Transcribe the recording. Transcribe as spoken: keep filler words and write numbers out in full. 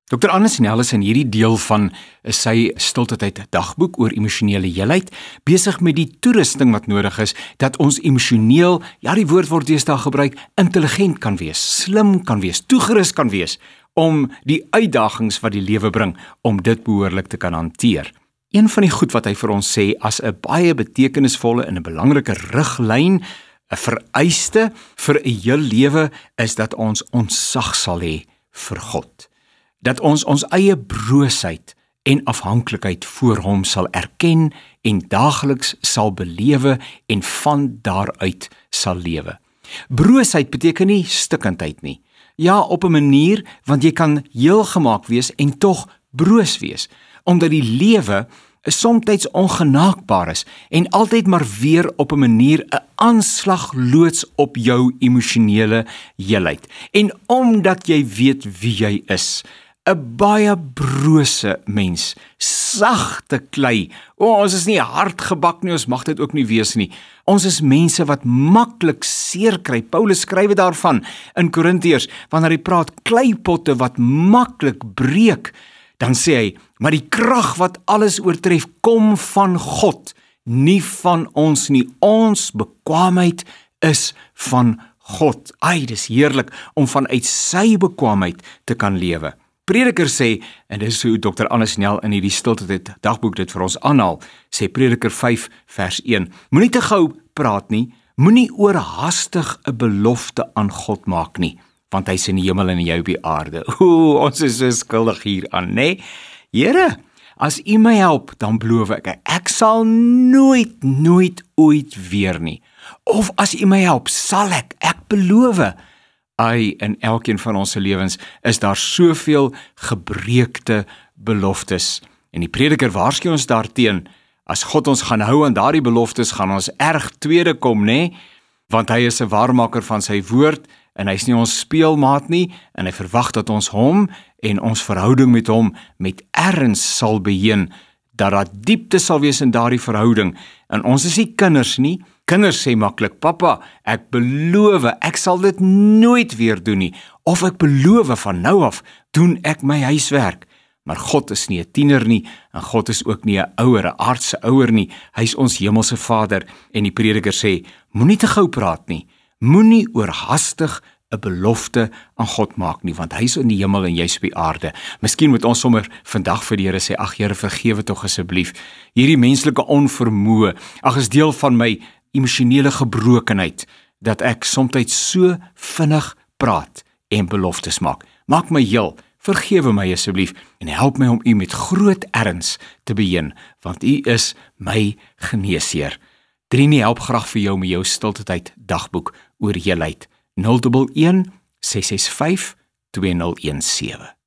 dokter Anne Snell is in hierdie deel van sy stiltetyd dagboek oor emosionele heelheid besig met die toerusting wat nodig is dat ons emosioneel, ja die woord word deesdae gebruik, intelligent kan wees, slim kan wees, toegerus kan wees om die uitdagings wat die lewe bring, om dit behoorlik te kan hanteer. Een van die goed wat hy vir ons sê as 'n baie betekenisvolle en 'n belangrike riglyn, 'n vereiste vir 'n heel lewe is dat ons ontsag sal hê vir God. Dat ons ons eie broosheid en afhanklikheid voor hom sal erken en daagliks sal belewe en van daaruit sal lewe. Broosheid beteken nie stikkindheid nie. Ja, op 'n manier, want jy kan heel gemaak wees en tog broos wees, omdat die lewe soms ongenaakbaar is en altyd maar weer op 'n manier 'n aanslag loods op jou emosionele heelheid. En omdat jy weet wie jy is, 'n baie brose mens, sagte klei. O, ons is nie hardgebak nie, ons mag dit ook nie wees nie. Ons is mense wat maklik seer kry. Paulus skryf daarvan in Korintiërs, wanneer hy praat kleipotte wat maklik breek, dan sê hy, maar die krag wat alles oortref, kom van God, nie van ons nie. Ons bekwaamheid is van God. Ai, dis heerlik om vanuit sy bekwaamheid te kan lewe. Prediker sê, en dis hoe dokter Anne Snell in hierdie stiltetyd dagboek dit vir ons aanhaal, sê Prediker vyf vers een, moenie te gou praat nie, moenie oorhaastig 'n belofte aan God maak nie, want hy is in die hemel en jy op die aarde. Oeh, ons is so skuldig hieraan, nê? Here, as U my help, dan beloof ek, ek sal nooit, nooit, ooit weer nie. Of as U my help, sal ek, ek beloof. Ai, in elkeen van ons se lewens is daar soveel gebreekte beloftes. En die prediker waarsku ons daarteen, as God ons gaan hou aan daardie beloftes, gaan ons erg tweede kom, nê? Want hy is 'n waarmaker van sy woord, en hy is nie ons speelmaat nie, en hy verwag dat ons hom en ons verhouding met hom met erns sal beheen, dat daar diepte sal wees in daardie verhouding. En ons is nie kinders nie. Kinders sê maklik, papa, ek beloof, ek sal dit nooit weer doen nie, of ek beloof van nou af, doen ek my huiswerk. Maar God is nie 'n tiener nie, en God is ook nie 'n ouer, 'n aardse ouer nie, hy is ons hemelse Vader, en die prediker sê, moenie te gou praat nie, moenie oorhaastig 'n belofte aan God maak nie, want hy is in die hemel en jy's op die aarde. Miskien moet ons sommer vandag vir die Here sê, ag Here, vergewe tog asseblief, hierdie menslike onvermoë, ag is deel van my emosionele gebrokenheid, dat ek soms so vinnig praat en beloftes maak. Maak my heel, vergewe my asseblief, en help my om U met groot erns te beheen, want U is my geneesheer. Trini help graag vir jou met jou stiltetyd dagboek oor heelheid. nul een een ses ses vyf twee nul een sewe